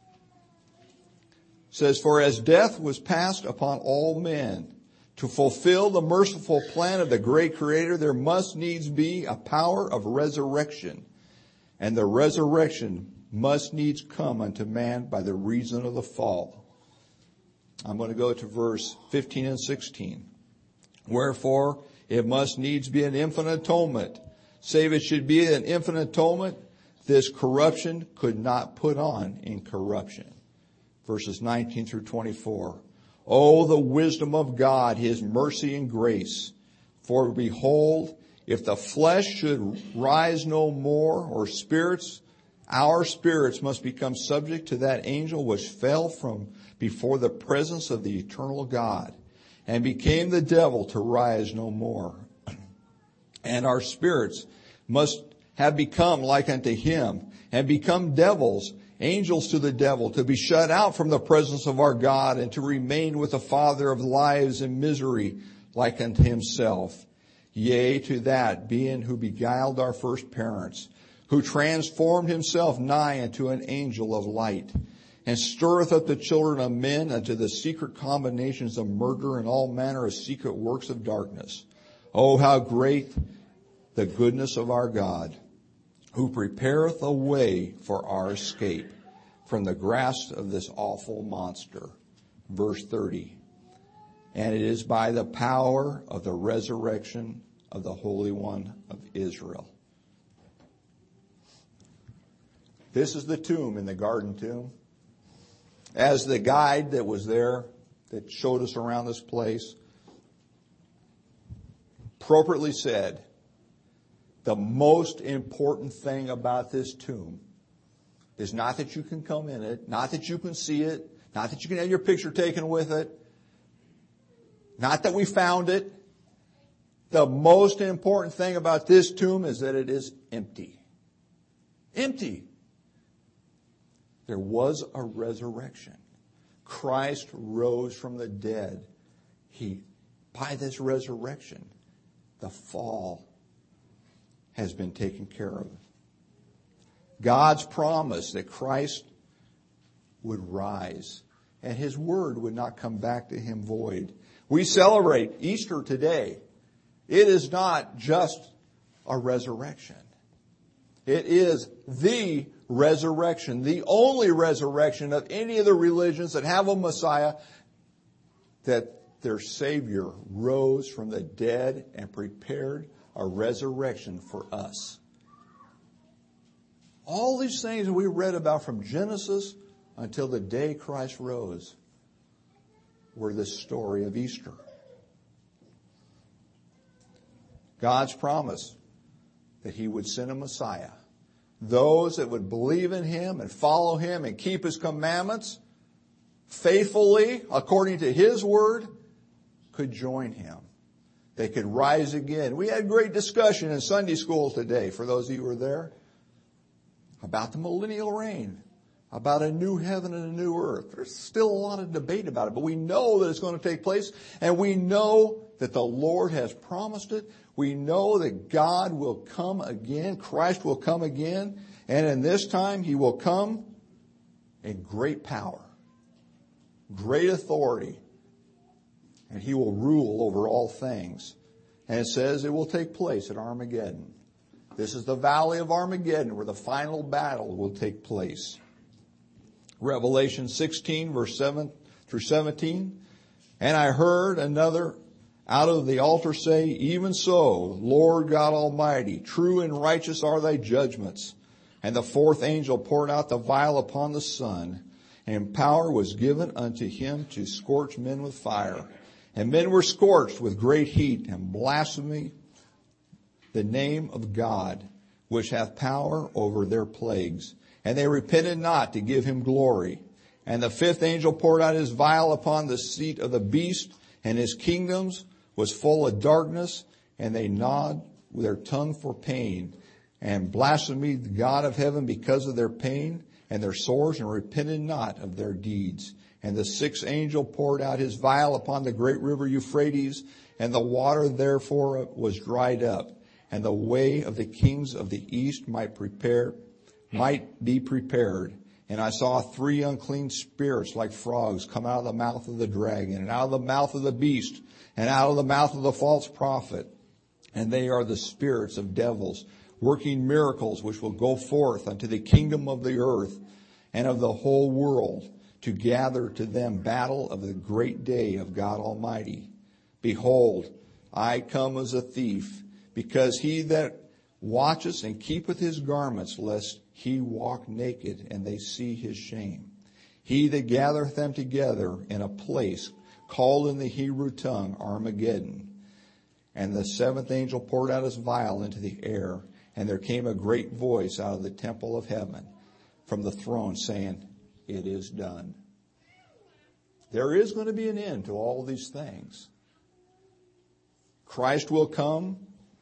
Speaker 2: It says, for as death was passed upon all men, to fulfill the merciful plan of the great Creator, there must needs be a power of resurrection. And the resurrection must needs come unto man by the reason of the fall. I'm going to go to verse fifteen and sixteen. Wherefore, it must needs be an infinite atonement. Save it should be an infinite atonement, this corruption could not put on incorruption. Verses nineteen through twenty-four. Oh, the wisdom of God, His mercy and grace. For behold, if the flesh should rise no more, or spirits, our spirits must become subject to that angel which fell from before the presence of the eternal God, and became the devil to rise no more. And our spirits must have become like unto him, and become devils, angels to the devil, to be shut out from the presence of our God, and to remain with the Father of lives in misery, like unto himself. Yea, to that being who beguiled our first parents, who transformed himself nigh unto an angel of light, and stirreth up the children of men unto the secret combinations of murder and all manner of secret works of darkness. Oh, how great the goodness of our God, who prepareth a way for our escape from the grasp of this awful monster. Verse thirty. And it is by the power of the resurrection of the Holy One of Israel. This is the tomb in the garden tomb. as the guide that was there, that showed us around this place, appropriately said, the most important thing about this tomb is not that you can come in it, not that you can see it, not that you can have your picture taken with it, not that we found it. The most important thing about this tomb is that it is empty. Empty. There was a resurrection. Christ rose from the dead. He, by this resurrection, the fall has been taken care of. God's promise that Christ would rise and His word would not come back to Him void. We celebrate Easter today. It is not just a resurrection. It is the resurrection, the only resurrection of any of the religions that have a Messiah, that their Savior rose from the dead and prepared a resurrection for us. All these things that we read about from Genesis until the day Christ rose were the story of Easter. God's promise that He would send a Messiah. Those that would believe in Him and follow Him and keep His commandments faithfully according to His word could join Him. They could rise again. We had great discussion in Sunday school today, for those of you who were there, about the millennial reign, about a new heaven and a new earth. There's still a lot of debate about it, but we know that it's going to take place, and we know that the Lord has promised it. We know that God will come again, Christ will come again, and in this time He will come in great power, great authority, and He will rule over all things. And it says it will take place at Armageddon. This is the valley of Armageddon where the final battle will take place. Revelation sixteen, verse seven through seventeen. And I heard another out of the altar say, even so, Lord God Almighty, true and righteous are thy judgments. And the fourth angel poured out the vial upon the sun, and power was given unto him to scorch men with fire. And men were scorched with great heat, and blasphemy the name of God, which hath power over their plagues. And they repented not to give Him glory. And the fifth angel poured out his vial upon the seat of the beast, and his kingdoms was full of darkness, and they gnawed with their tongue for pain, and blasphemed the God of heaven because of their pain and their sores, and repented not of their deeds. And the sixth angel poured out his vial upon the great river Euphrates, and the water therefore was dried up, and the way of the kings of the east might prepare, might be prepared. And I saw three unclean spirits like frogs come out of the mouth of the dragon, and out of the mouth of the beast, and out of the mouth of the false prophet. And they are the spirits of devils, working miracles which will go forth unto the kingdom of the earth and of the whole world, to gather to them battle of the great day of God Almighty. Behold, I come as a thief, because he that watcheth and keepeth his garments, lest he walk naked and they see his shame. He that gathereth them together in a place called in the Hebrew tongue Armageddon. And the seventh angel poured out his vial into the air, and there came a great voice out of the temple of heaven from the throne saying, it is done. There is going to be an end to all of these things. Christ will come.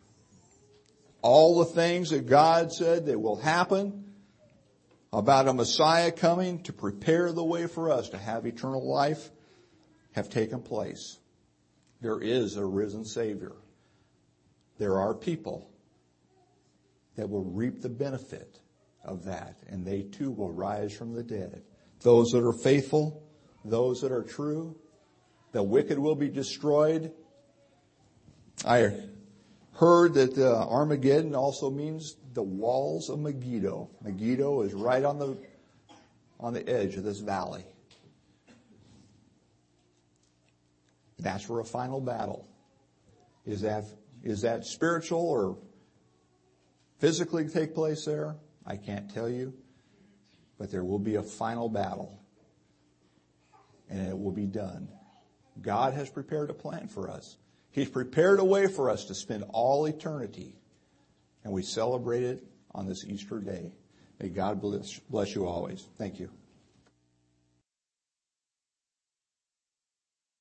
Speaker 2: All the things that God said that will happen about a Messiah coming to prepare the way for us to have eternal life have taken place. There is a risen Savior. There are people that will reap the benefit of that, and they too will rise from the dead. Those that are faithful, those that are true, the wicked will be destroyed. I heard that uh, Armageddon also means the walls of Megiddo. Megiddo is right on the on the edge of this valley. That's for a final battle. Is that is that spiritual or physically take place there? I can't tell you. But there will be a final battle. and it will be done. God has prepared a plan for us. He's prepared a way for us to spend all eternity, and we celebrate it on this Easter day. May God bless, bless you always. Thank you.